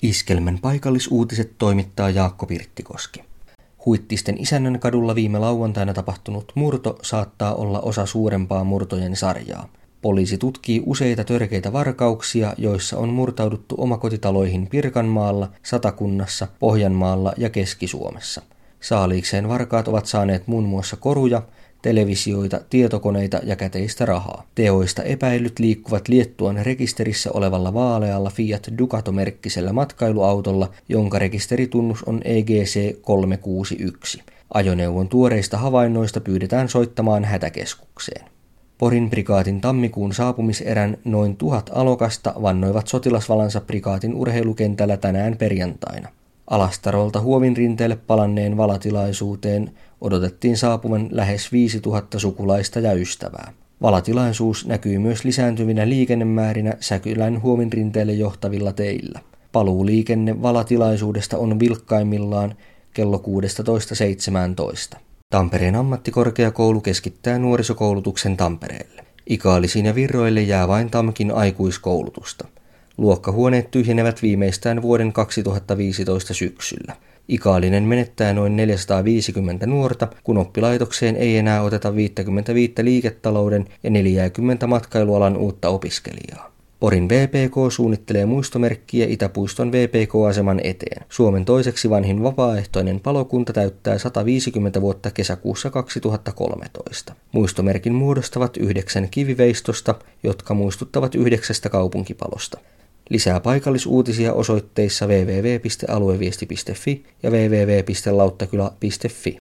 Iskelmän paikallisuutiset toimittaa Jaakko Pirttikoski. Huittisten Isännän kadulla viime lauantaina tapahtunut murto saattaa olla osa suurempaa murtojen sarjaa. Poliisi tutkii useita törkeitä varkauksia, joissa on murtauduttu omakotitaloihin Pirkanmaalla, Satakunnassa, Pohjanmaalla ja Keski-Suomessa. Saaliikseen varkaat ovat saaneet muun muassa koruja, televisioita, tietokoneita ja käteistä rahaa. Teoista epäillyt liikkuvat Liettuan rekisterissä olevalla vaalealla Fiat Ducato-merkkisellä matkailuautolla, jonka rekisteritunnus on EGC 361. Ajoneuvon tuoreista havainnoista pyydetään soittamaan hätäkeskukseen. Porin prikaatin tammikuun saapumiserän noin 1000 alokasta vannoivat sotilasvalansa prikaatin urheilukentällä tänään perjantaina. Alastarolta Huovinrinteelle palanneen valatilaisuuteen odotettiin saapuvan lähes 5000 sukulaista ja ystävää. Valatilaisuus näkyy myös lisääntyvinä liikennemäärinä Säkylän Huovinrinteelle johtavilla teillä. Paluuliikenne valatilaisuudesta on vilkkaimmillaan kello 16.17. Tampereen ammattikorkeakoulu keskittää nuorisokoulutuksen Tampereelle. Ikaalisiin ja virroille jää vain TAMKin aikuiskoulutusta. Luokkahuoneet tyhjenevät viimeistään vuoden 2015 syksyllä. Ikaalinen menettää noin 450 nuorta, kun oppilaitokseen ei enää oteta 55 liiketalouden ja 40 matkailualan uutta opiskelijaa. Porin VPK suunnittelee muistomerkkiä Itäpuiston VPK-aseman eteen. Suomen toiseksi vanhin vapaaehtoinen palokunta täyttää 150 vuotta kesäkuussa 2013. Muistomerkin muodostavat 9 kiviveistosta, jotka muistuttavat 9 kaupunkipalosta. Lisää paikallisuutisia osoitteissa www.alueviesti.fi ja www.lauttakylä.fi.